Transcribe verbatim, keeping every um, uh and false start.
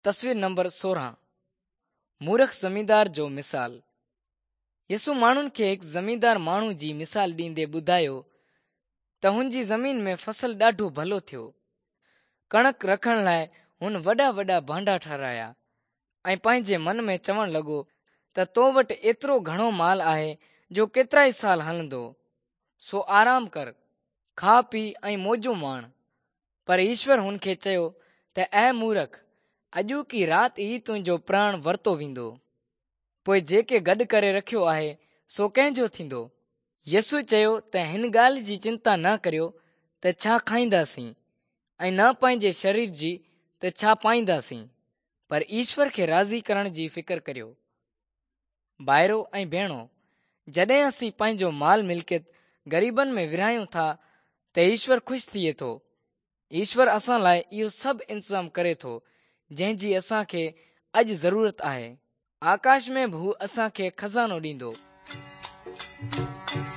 तस्वीर नंबर सोरहं मूर्ख ज़मींदार जो मिसाल। यसु माण्हुनि खे हिकु ज़मींदार माण्हू जी मिसाल ॾींदे ॿुधायो त हुन जी ज़मीन में फसल ॾाढो भलो थियो। कणक रखण लाइ हुन वॾा वॾा भांडा ठाराया ऐं पंहिंजे मन में चवण लॻो त तो वटि एतिरो घणो माल आहे जो केतिरा ई साल हलंदो, सो आराम कर, खा पी ऐं मौजूं माण। पर ईश्वर हुन खे चयो त ऐ मूर्ख, अॼु की राति ई तुंहिंजो प्राण वरितो वेंदो। पोइ जेके गॾु करे रखियो आहे सो कंहिंजो थींदो? यसु चयो त हिन ॻाल्हि जी चिंता न करियो त छा खाईंदासीं ऐं न पंहिंजे शरीर जी त छा पाईंदासीं, पर ईश्वर खे राज़ी करण जी फिकर करियो। भाइरो ऐं भेणो, जॾहिं असीं पंहिंजो माल मिल्कियत ग़रीबनि में विरहायूं था त ईश्वर ख़ुशि थिए थो। ईश्वर असां लाइ इहो सभु इंतज़ाम करे थो जंहिंजी असांखे अॼु ज़रूरत आहे। आकाश में बि हू असांखे खज़ानो ॾींदो।